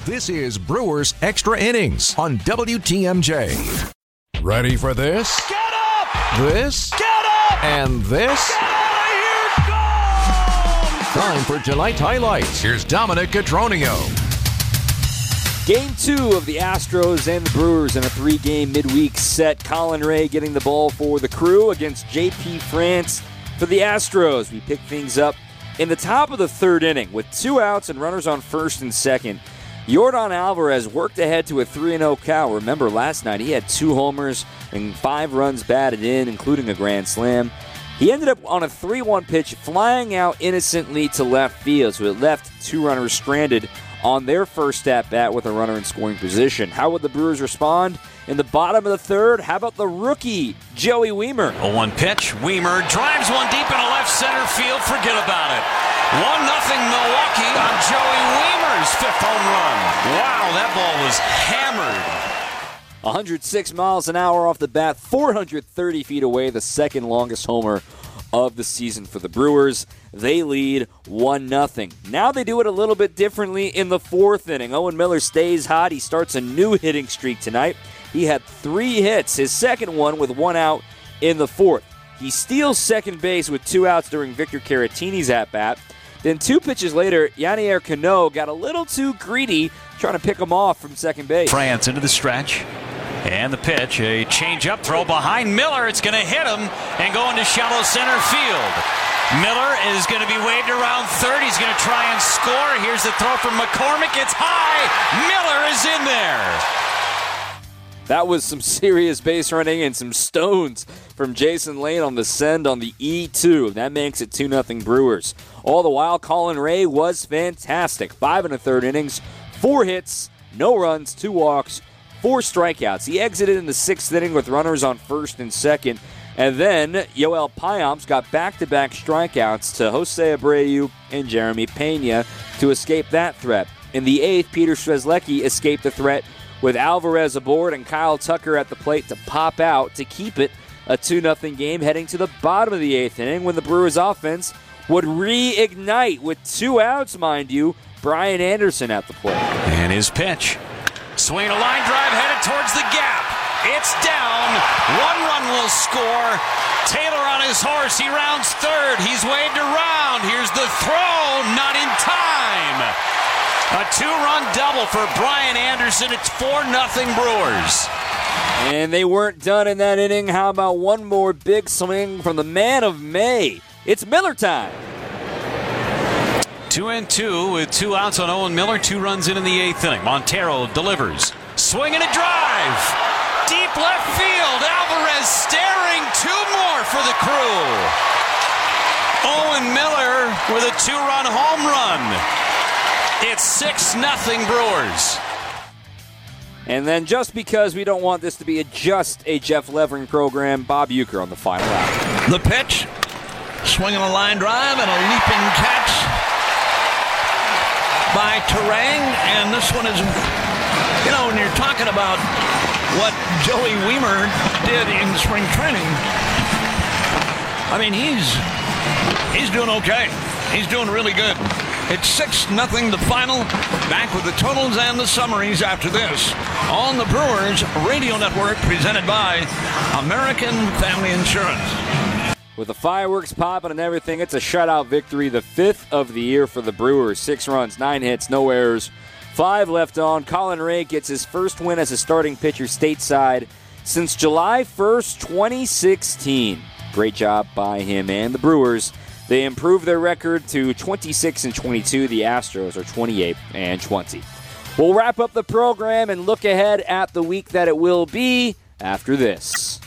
This is Brewers Extra Innings on WTMJ. Ready for this? Get up! This? Get up! And this? Get out of here! Go! Time for tonight's highlights. Here's Dominic Cotroneo. Game 2 of the Astros and the Brewers in a 3-game midweek set. Colin Ray getting the ball for the Crew against J.P. France for the Astros. We pick things up in the top of the third inning with 2 outs and runners on first and second. Yordan Alvarez worked ahead to a 3-0 count. Remember, last night he had 2 homers and 5 runs batted in, including a grand slam. He ended up on a 3-1 pitch, flying out innocently to left field, so it left 2 runners stranded on their first at-bat with a runner in scoring position. How would the Brewers respond? In the bottom of the third, how about the rookie, Joey Wiemer? 0-1 pitch. Wiemer drives one deep into left center field. Forget about it. 1-0 Milwaukee on Joey Wiemer's 5th home run. Wow, that ball was hammered. 106 miles an hour off the bat, 430 feet away, the second longest homer of the season for the Brewers. They lead 1-0. Now they do it a little bit differently in the 4th inning. Owen Miller stays hot. He starts a new hitting streak tonight. He had 3 hits, his second one with 1 out in the 4th. He steals second base with 2 outs during Victor Caratini's at-bat. Then 2 pitches later, Yanier Cano got a little too greedy trying to pick him off from second base. France into the stretch. And the pitch, a change-up throw behind Miller. It's going to hit him and go into shallow center field. Miller is going to be waved around third. He's going to try and score. Here's the throw from McCormick. It's high. Miller is in there. That was some serious base running and some stones from Jason Lane on the send on the E2. That makes it 2-0 Brewers. All the while, Colin Ray was fantastic. 5 1/3 innings, 4 hits, no runs, 2 walks, 4 strikeouts. He exited in the 6th inning with runners on first and second. And then Yoel Payamps got back-to-back strikeouts to Jose Abreu and Jeremy Pena to escape that threat. In the 8th, Peter Strzelecki escaped the threat with Alvarez aboard and Kyle Tucker at the plate to pop out to keep it a 2-0 game heading to the bottom of the 8th inning when the Brewers offense would reignite with 2 outs, mind you. Brian Anderson at the plate. And his pitch. Swing a line drive headed towards the gap. It's down. 1 run will score. Taylor on his horse. He rounds third. He's waved around. Here's the throw. Not in time. A 2-run double for Brian Anderson. It's 4-0 Brewers. And they weren't done in that inning. How about one more big swing from the man of May? It's Miller time. 2-2 with 2 outs on Owen Miller. 2 runs in the 8th inning. Montero delivers. Swing and a drive. Deep left field. Alvarez staring. 2 more for the Crew. Owen Miller with a 2-run home run. It's 6-0 Brewers. And then just because we don't want this to be just a Jeff Levering program, Bob Uecker on the final out. The pitch. Swinging a line drive and a leaping catch by Terang. And this one is, when you're talking about what Joey Wiemer did in spring training, I mean, he's doing okay. He's doing really good. It's 6-0 the final. Back with the totals and the summaries after this on the Brewers Radio Network, presented by American Family Insurance. With the fireworks popping and everything, it's a shutout victory, the 5th of the year for the Brewers. 6 runs, 9 hits, no errors, 5 left on. Colin Ray gets his first win as a starting pitcher stateside since July 1st, 2016. Great job by him and the Brewers. They improved their record to 26-22. The Astros are 28-20. We'll wrap up the program and look ahead at the week that it will be after this.